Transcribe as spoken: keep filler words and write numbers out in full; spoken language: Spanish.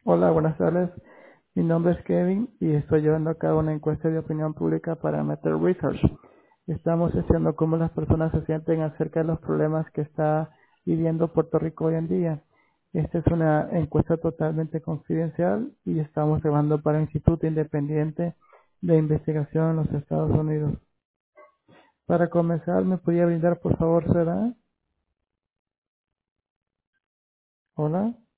Hola, buenas tardes. Mi nombre es Kevin y estoy llevando a cabo una encuesta de opinión pública para Meter Research. Estamos estudiando cómo las personas se sienten acerca de los problemas que está viviendo Puerto Rico hoy en día. Esta es una encuesta totalmente confidencial y estamos llevando para el Instituto Independiente de Investigación en los Estados Unidos. Para comenzar, ¿me podría brindar por favor su edad? Hola.